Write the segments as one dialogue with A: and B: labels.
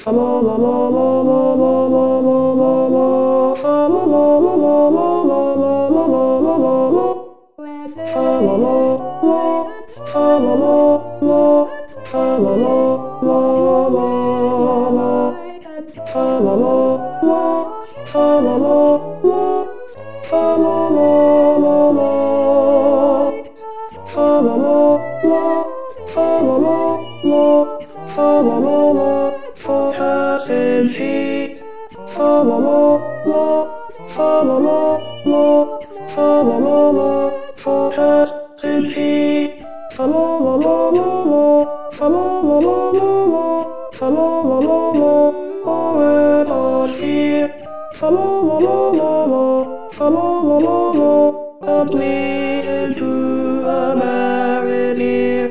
A: Since he since he we're all here and listen to a marinere.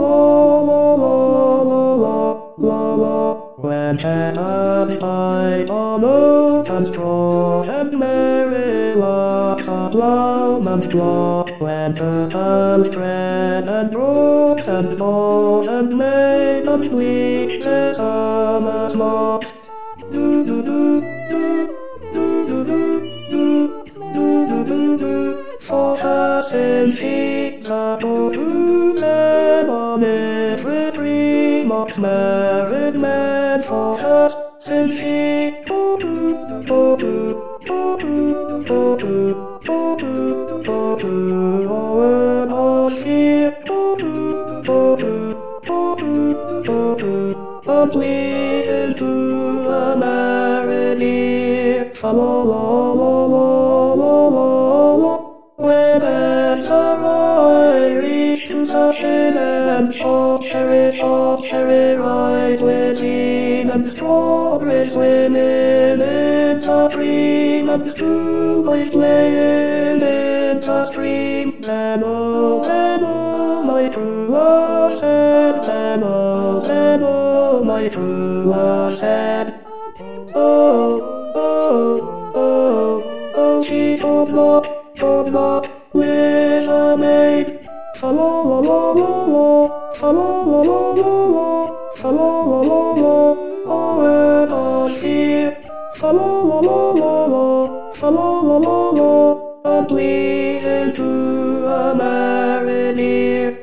A: When cannons fly on open straws and merry larks are loud and straw, when curtains tread and brooks and falls and maidens bleach their summer's locks. Do do do do do do do do do do. For since he battled to them on every tree, mocks married men for us since he we're all here but listen to a marinere. When asteroid reach to the and cherry ride with lean and strawberry swimming in the stream and strawberries playing in the stream. Then oh, my true love said, then oh, my true love said, she told not with a maid. Oh, we're not here. And listen to a marinere.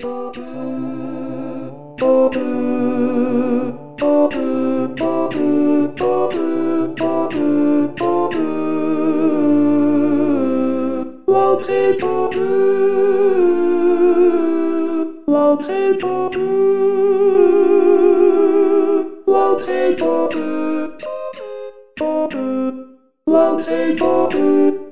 A: Love